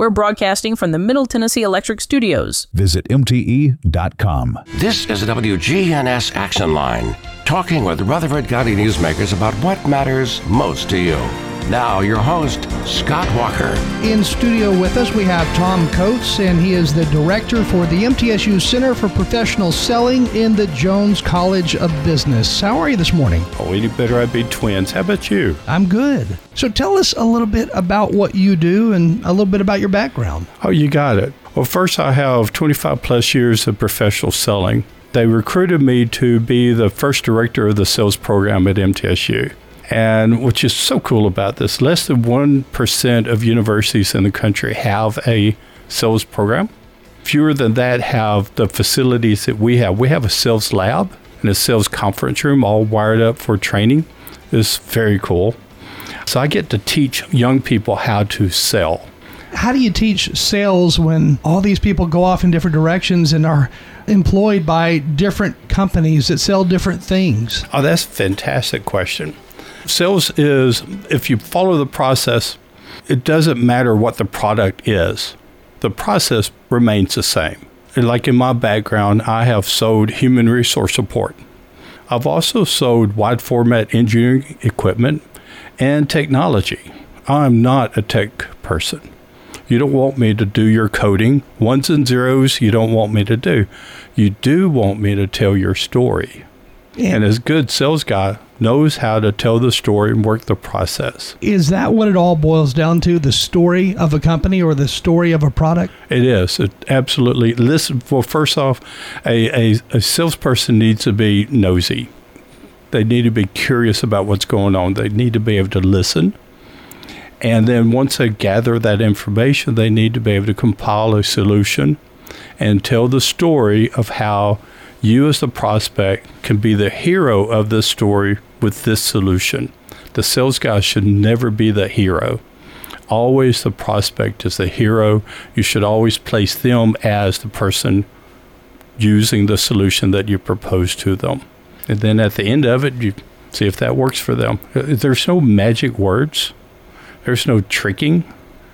We're broadcasting from the Middle Tennessee Electric Studios. Visit MTE.com. This is the WGNS Action Line, talking with Rutherford County newsmakers about what matters most to you. Now, your host, Scott Walker. In studio with us, we have Tom Coates, and he is the director for the MTSU Center for Professional Selling in the Jones College of Business. How are you this morning? Oh, any better I'd be twins. How about you? I'm good. So tell us a little bit about what you do and a little bit about your background. Oh, you got it. Well, first, I have 25 plus years of professional selling. They recruited me to be the first director of the sales program at MTSU. And which is so cool about this, less than 1% of universities in the country have a sales program. Fewer than that have the facilities that we have. We have a sales lab and a sales conference room all wired up for training. It's very cool. So I get to teach young people how to sell. How do you teach sales when all these people go off in different directions and are employed by different companies that sell different things? Oh, that's a fantastic question. Sales is, if you follow the process, it doesn't matter what the product is. The process remains the same. Like in my background, I have sold human resource support. I've also sold wide format engineering equipment and technology. I'm not a tech person. You don't want me to do your coding. Ones and zeros, you don't want me to do. You do want me to tell your story. And as a good sales guy, knows how to tell the story and work the process. Is that what it all boils down to, the story of a company or the story of a product? It is. It absolutely. Listen, well, first off, a salesperson needs to be nosy. They need to be curious about what's going on. They need to be able to listen. And then once they gather that information, they need to be able to compile a solution and tell the story of how you as the prospect can be the hero of this story with this solution. The sales guy should never be the hero. Always the prospect is the hero. You should always place them as the person using the solution that you propose to them. And then at the end of it, you see if that works for them. There's no magic words. There's no tricking.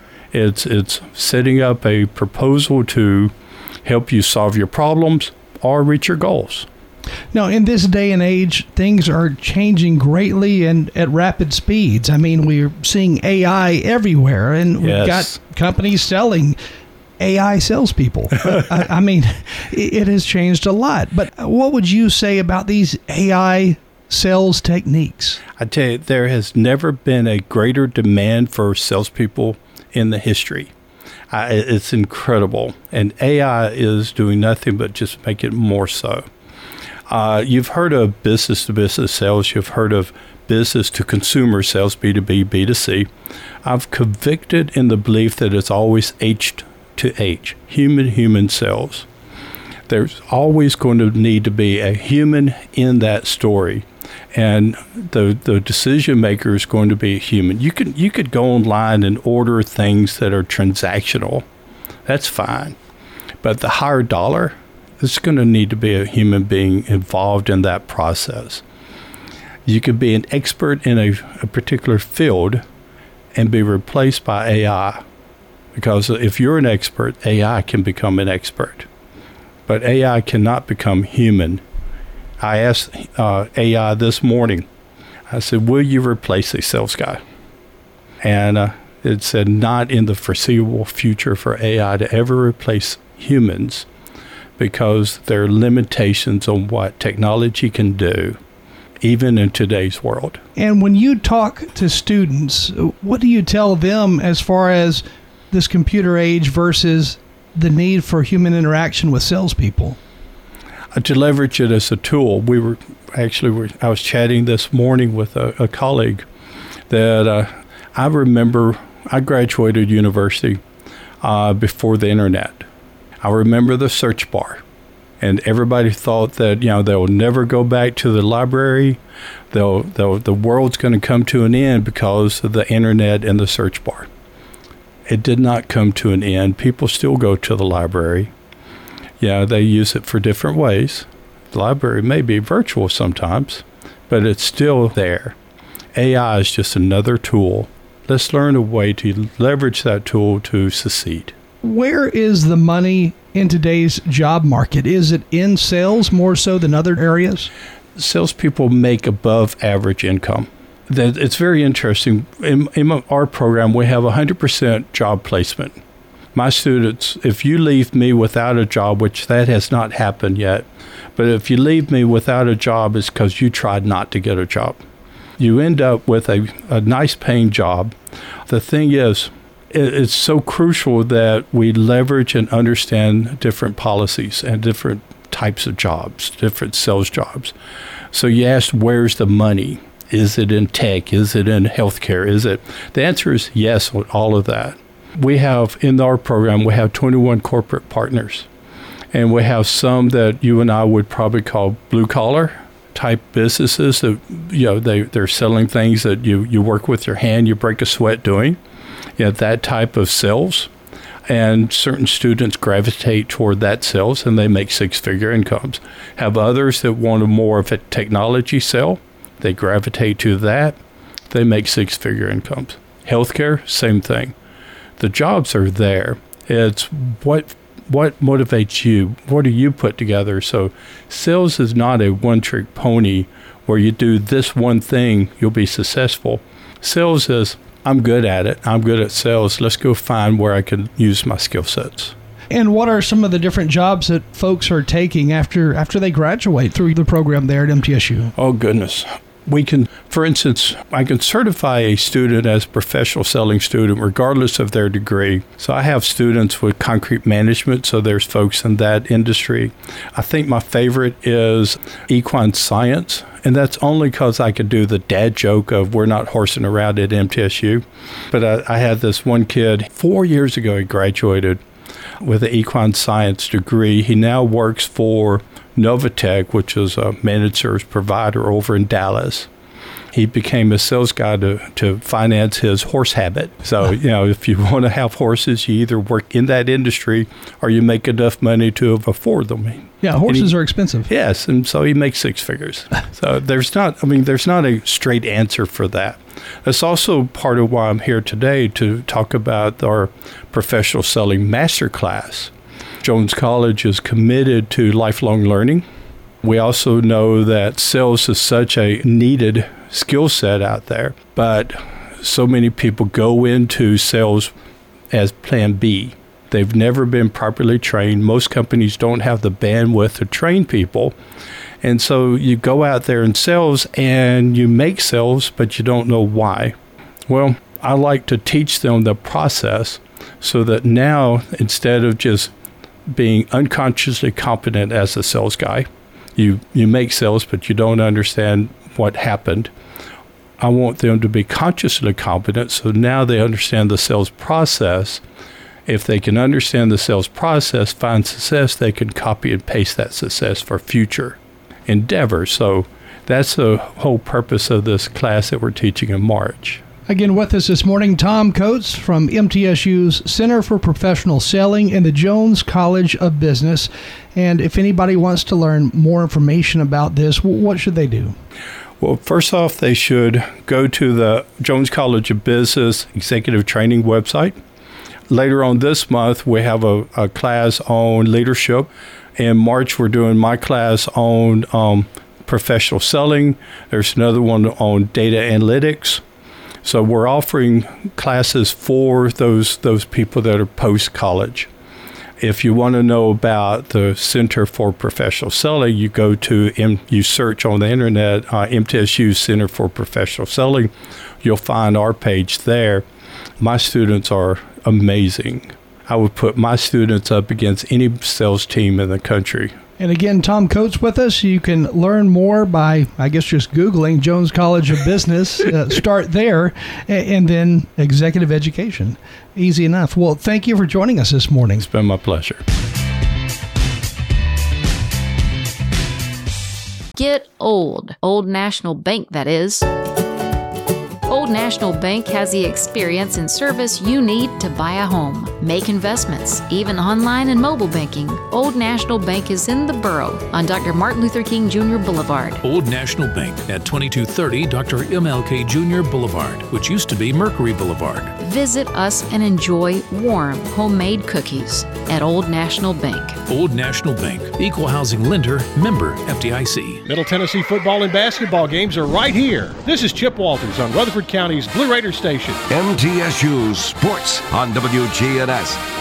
It's setting up a proposal to help you solve your problems or reach your goals. Now, in this day and age, things are changing greatly and at rapid speeds. I mean, we're seeing AI everywhere, and we've got companies selling AI salespeople. I mean, it has changed a lot. But what would you say about these AI sales techniques? I tell you, there has never been a greater demand for salespeople in the history. It's incredible. And AI is doing nothing but just make it more so. You've heard of business-to-business sales. You've heard of business-to-consumer sales, B2B, B2C. I've convicted in the belief that it's always H to H, human-human sales. There's always going to need to be a human in that story. And the decision maker is going to be a human. You could go online and order things that are transactional. That's fine. But the higher dollar, it's going to need to be a human being involved in that process. You could be an expert in a particular field and be replaced by AI. Because if you're an expert, AI can become an expert. But AI cannot become human. I asked AI this morning, I said, will you replace a sales guy? And it said, not in the foreseeable future for AI to ever replace humans because there are limitations on what technology can do, even in today's world. And when you talk to students, what do you tell them as far as this computer age versus the need for human interaction with salespeople? To leverage it as a tool. I was chatting this morning with a colleague that I remember I graduated university before the internet. I remember the search bar, and everybody thought that they'll never go back to the library. The world's going to come to an end because of the internet and the search bar. It did not come to an end. People still go to the library. Yeah, they use it for different ways. The library may be virtual sometimes, but it's still there. AI is just another tool Let's learn a way to leverage that tool to succeed. Where is the money in today's job market? Is it in sales more so than other areas? Salespeople make above average income. It's very interesting. In our program, we have 100% job placement. My students, if you leave me without a job, which that has not happened yet, but if you leave me without a job, it's because you tried not to get a job. You end up with a nice paying job. The thing is, it's so crucial that we leverage and understand different policies and different types of jobs, different sales jobs. So you asked, where's the money? Is it in tech? Is it in healthcare? The answer is yes on all of that. We have, in our program, we have 21 corporate partners. And we have some that you and I would probably call blue-collar type businesses that, they're selling things that you work with your hand, you break a sweat doing. That type of sales. And certain students gravitate toward that sales, and they make six-figure incomes. Have others that want more of a technology sale. They gravitate to that. They make six-figure incomes. Healthcare, same thing. The jobs are there. It's what motivates you? What do you put together? So sales is not a one-trick pony where you do this one thing, you'll be successful. Sales is, I'm good at it. I'm good at sales. Let's go find where I can use my skill sets. And what are some of the different jobs that folks are taking after they graduate through the program there at MTSU? Oh, goodness. We can, for instance, I can certify a student as a professional selling student regardless of their degree. So I have students with concrete management, so there's folks in that industry. I think my favorite is equine science, and that's only because I could do the dad joke of we're not horsing around at MTSU. But I had this one kid, 4 years ago he graduated with an equine science degree. He now works for Novatech, which is a managed service provider over in Dallas. He became a sales guy to finance his horse habit. So, if you want to have horses, you either work in that industry or you make enough money to afford them. Yeah, horses are expensive. Yes, and so he makes six figures. So there's not a straight answer for that. That's also part of why I'm here today to talk about our professional selling masterclass. Jones College is committed to lifelong learning. We also know that sales is such a needed skill set out there, but so many people go into sales as plan B. They've never been properly trained. Most companies don't have the bandwidth to train people. And so you go out there in sales and you make sales, but you don't know why. Well, I like to teach them the process so that now, instead of just being unconsciously competent as a sales guy, you make sales, but you don't understand what happened. I want them to be consciously competent, so now they understand the sales process. If they can understand the sales process, find success, they can copy and paste that success for future endeavors. So that's the whole purpose of this class that we're teaching in March. Again, with us this morning, Tom Coates from MTSU's Center for Professional Selling and the Jones College of Business. And if anybody wants to learn more information about this, what should they do? Well, first off, they should go to the Jones College of Business Executive Training website. Later on this month, we have a class on leadership. In March, we're doing my class on professional selling. There's another one on data analytics. So we're offering classes for those people that are post-college. If you want to know about the Center for Professional Selling, you go to, you search on the internet, MTSU Center for Professional Selling. You'll find our page there. My students are amazing. I would put my students up against any sales team in the country. And again, Tom Coates with us. You can learn more by, I guess, just Googling Jones College of Business. Start there, and then executive education. Easy enough. Well, thank you for joining us this morning. It's been my pleasure. Get old. Old National Bank, that is. Old National Bank has the experience and service you need to buy a home, make investments, even online and mobile banking. Old National Bank is in the borough on Dr. Martin Luther King Jr. Boulevard. Old National Bank at 2230 Dr. MLK Jr. Boulevard, which used to be Mercury Boulevard. Visit us and enjoy warm, homemade cookies at Old National Bank. Old National Bank, Equal Housing Lender, member FDIC. Middle Tennessee football and basketball games are right here. This is Chip Walters on Rutherford County's Blue Raider Station. MTSU Sports on WGNS.